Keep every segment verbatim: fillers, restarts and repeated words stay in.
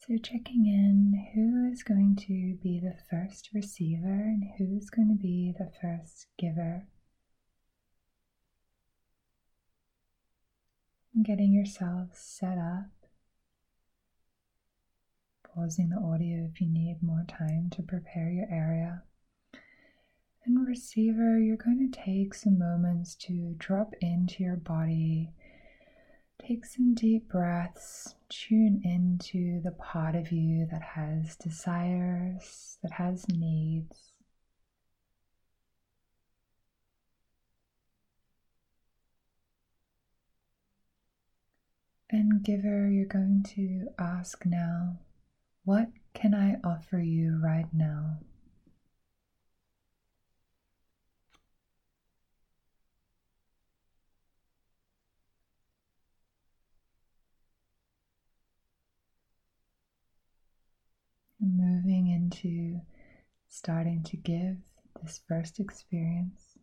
So, checking in who is going to be the first receiver and who's going to be the first giver. And getting yourself set up. Pausing the audio if you need more time to prepare your area. And receiver, you're going to take some moments to drop into your body. Take some deep breaths, tune into the part of you that has desires, that has needs. And giver, you're going to ask now, what can I offer you right now? Moving into starting to give this first experience.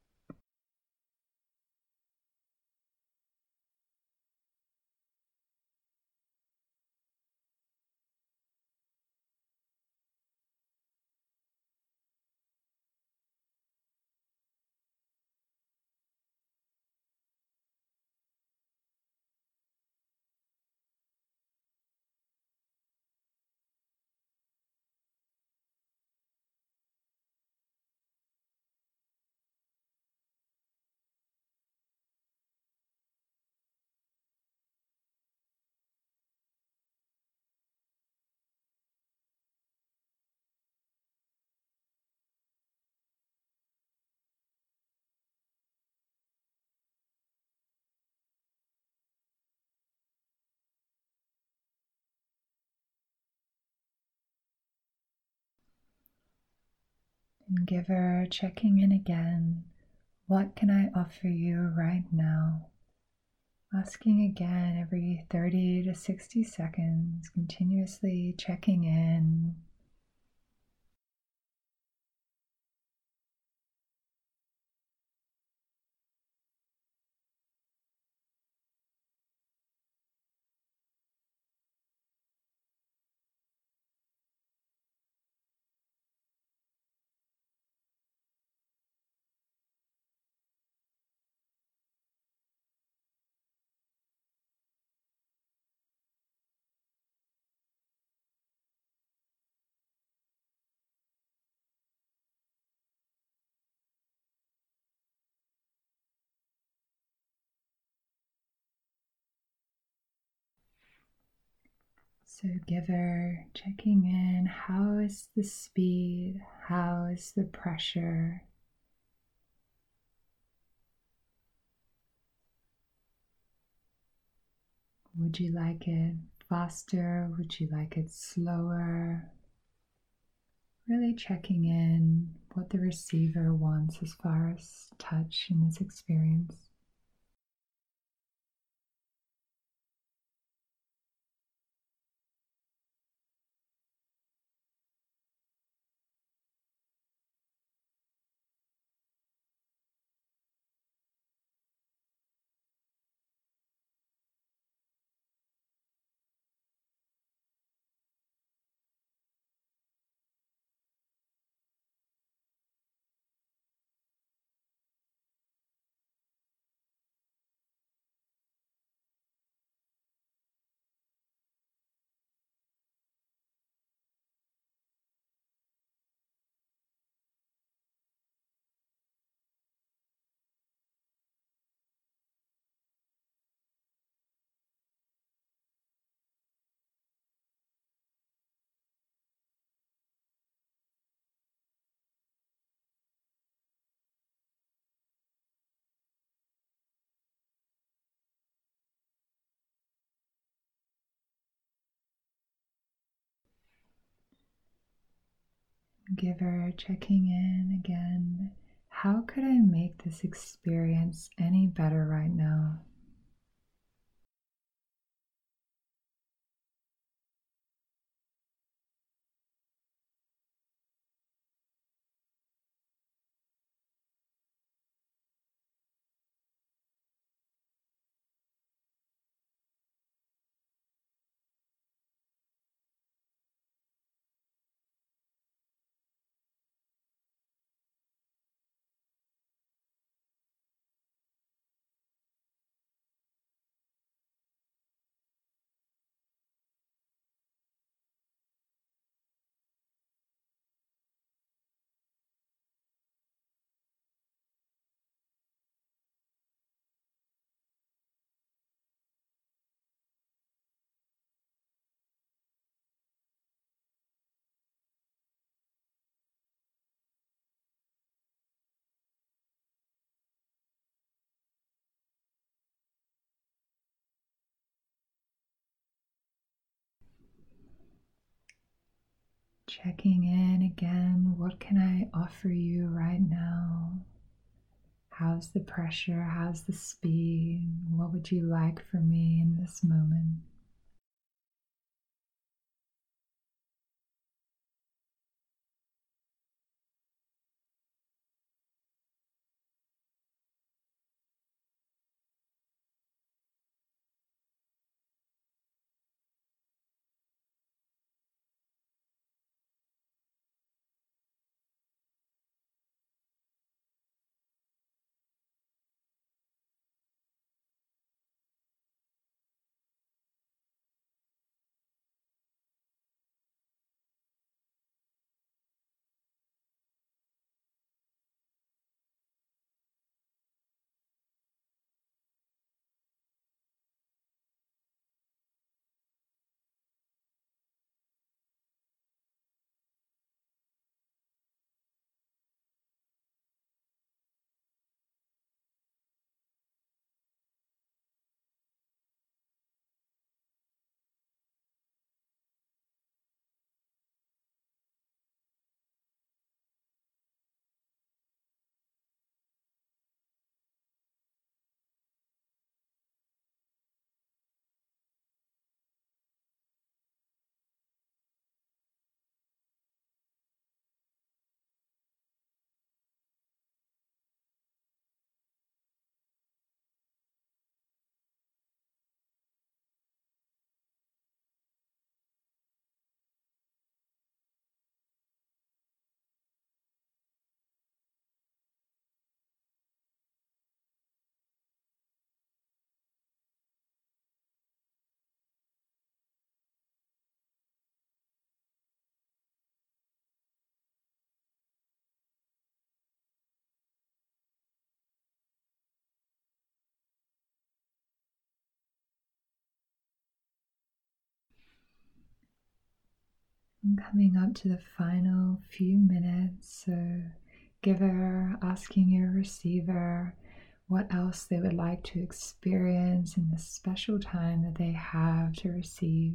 And giver, checking in again. What can I offer you right now? Asking again every thirty to sixty seconds, continuously checking in. So giver, checking in, how is the speed? How is the pressure? Would you like it faster? Would you like it slower? Really checking in what the receiver wants as far as touch in this experience. Giver, checking in again. How could I make this experience any better right now? Checking in again, what can I offer you right now? How's the pressure? How's the speed? What would you like from me in this moment? I'm coming up to the final few minutes, so giver asking your receiver what else they would like to experience in this special time that they have to receive.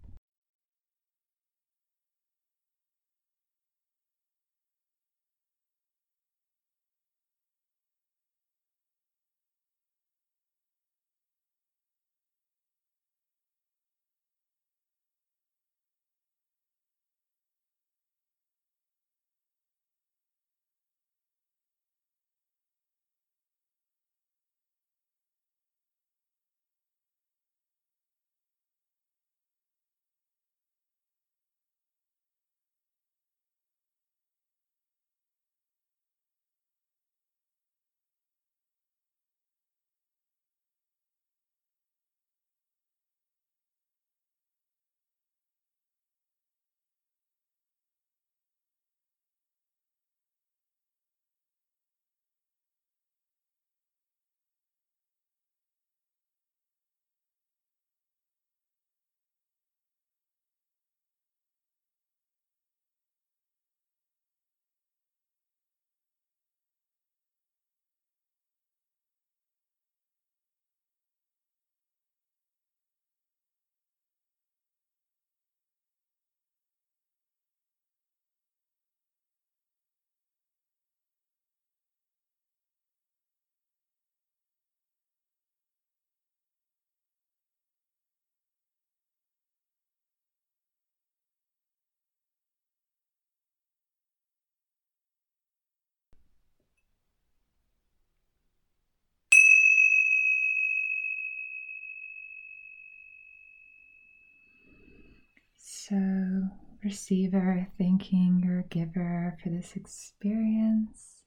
So, receiver, thanking your giver for this experience.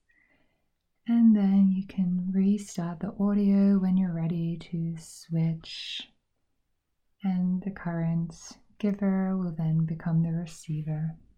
And then you can restart the audio when you're ready to switch. And the current giver will then become the receiver.